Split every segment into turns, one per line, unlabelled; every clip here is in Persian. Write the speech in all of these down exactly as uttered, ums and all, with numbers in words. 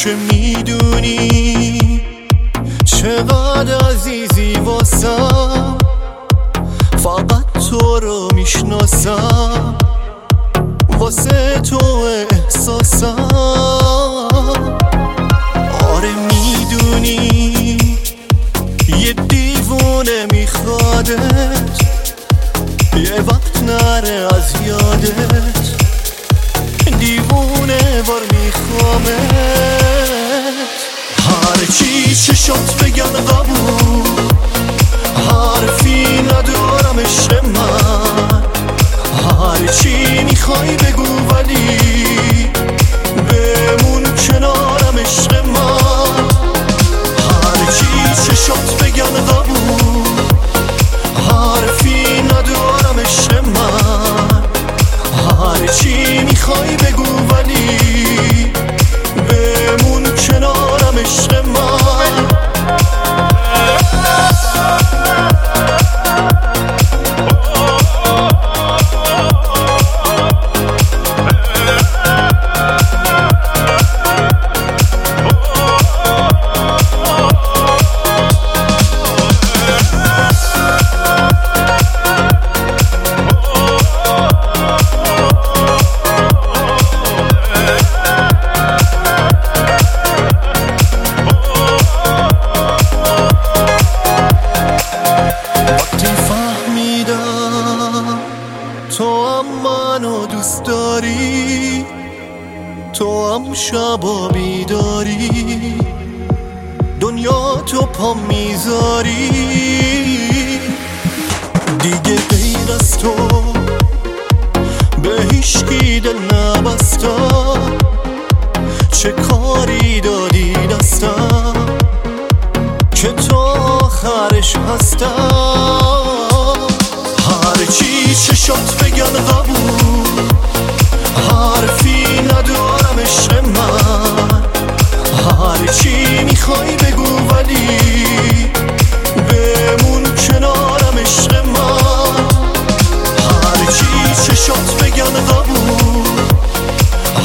که میدونی چقدر عزیزی واسم، فقط تو رو میشناسم، واسه تو احساسم. آره میدونی یه دیوونه میخوادت، یه وقت نره از یادت، دیوونه بار میخوامت. هر چی چشات بگن قبول، حرفی ندارم عشق من، هر چی میخوای بگو ولی بمون کنارم عشق من. هر چی چشات بگن قبول، حرفی ندارم عشق من، هر چی میخوای بگو ولی بمون کنارم عشق من. تو هم منو دوست داری، تو هم شبا بیداری، دنیا تو پا میذاری. دیگه غیر از تو به هیچکی دل نبستم، چه کاری دادی دستم که تو آخرش هستم. هر چی چشات بگن قبول، حرفی ندارم عشق من، هر چی میخوای بگو ولی بمون کنارم عشق من. هر چی چشات بگن قبول،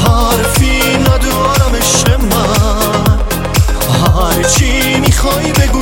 حرفی ندارم عشق من، هر چی میخوای بگو